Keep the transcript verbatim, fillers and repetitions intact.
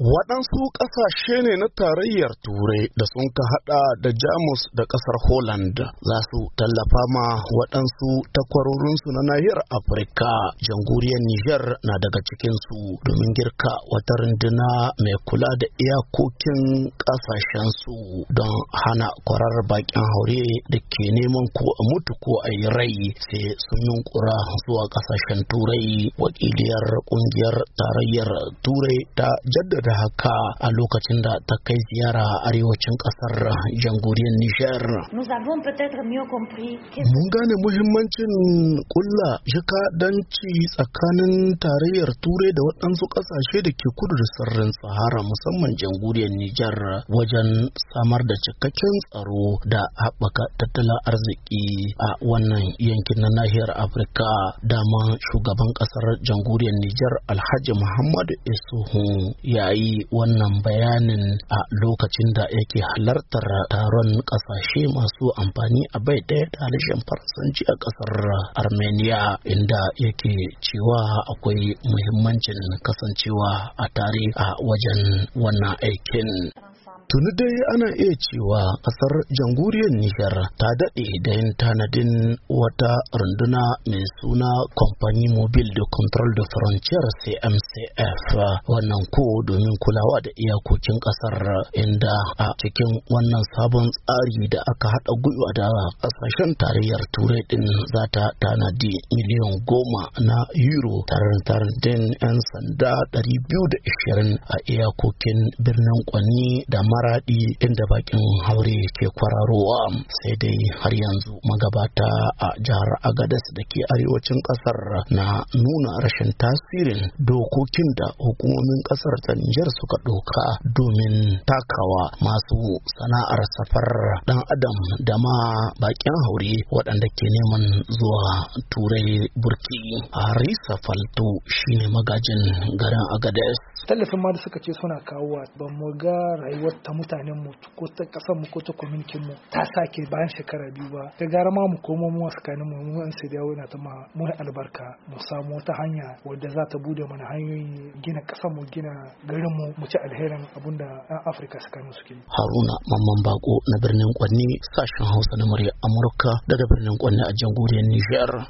Waɗansu ƙasashe ne na tarayyar Turai da sun ka haɗa da Jamus da ƙasar Holland za su tallafa ma waɗansu takwarorinsu na nahiyar Afirka. Jamhuriyar Nijar na daga cikinsu domin girka wata runduna mai kula da iyakokin ƙasashensu don hana kwarar bakin haure da ke neman ko a mutu ko a yi rai sai sun yunkura zuwa ƙasashen Turai. Wakiliyar ƙungiyar tarayyar Turai ta jaddada da haka a lokacin da ta kai ziyara a arewacin kasar jamhuriyar Nijar. Mun gane muhimmancin kulla jakadanci tsakanin tarayyar Turai da waɗansu ƙasashe da ke kudu da sararin Sahara, musamman jamhuriyar Nijar, wajen samar da cikakken tsaro da haɓaka tattalin arziki a wannan yankin na nahiyar Afirka. Dama shugaban ƙasar jamhuriyar Nijar Alhaji Muhammadu Isuhu ya yi wannan bayanin a lokacin da yake halartar taron kasashe masu amfani a bai ɗaya da harshen faransanci a ƙasar Armenia, inda yake cewa akwai muhimmancin kasancewa a tare a wajen wannan aikin. Tuni dai ana iya cewa ƙasar jamhuriyar Nijar ta daɗe da yin tanadin wata runduna mai suna Compagnie Mobile de Control de Frontières C M C F, wannan ko domin kulawa da iyakokin ƙasar, inda a cikin wannan sabon tsari da aka haɗa gwiwa da ƙasashen tarayyar Turai ɗin za ta tanadi miliyan goma na euro tare da yan sanda ɗari biyu da ashirin a iyakokin birnin Kwanni da Maradi inda bakin haure ke kwararowa. Sai dai har yanzu magabata a jihar Agadez da ke arewacin kasar na nuna rashin tasirin dokokin da hukumomin kasar ta Nijar suka ɗauka domin takawa masu sana'ar safar dan adam da ma bakin haure waɗanda ke neman zuwa Turai burki. Harisa Falto shine magajin garin Agadez. Tallafin ma da suka ce suna kawowa ba mu ga rayuwar ta mutanen mu ko ta kasar mu ko ta community mu ta sake bayan shekara biyu ba. Da gara ma mu komo mu tsakanin mu mu an sai dawo na ta ma mu albarka mu samu wata hanya wadda za ta bude mana hanyoyi gina kasar mu gina garin mu mu ci alherin abinda ɗan Afirka suka musu suke. Haruna Mamman Bako na birnin Kwanni, sashen Hausa na murya Amurka daga birnin Kwanni a jamhuriyar Nijar.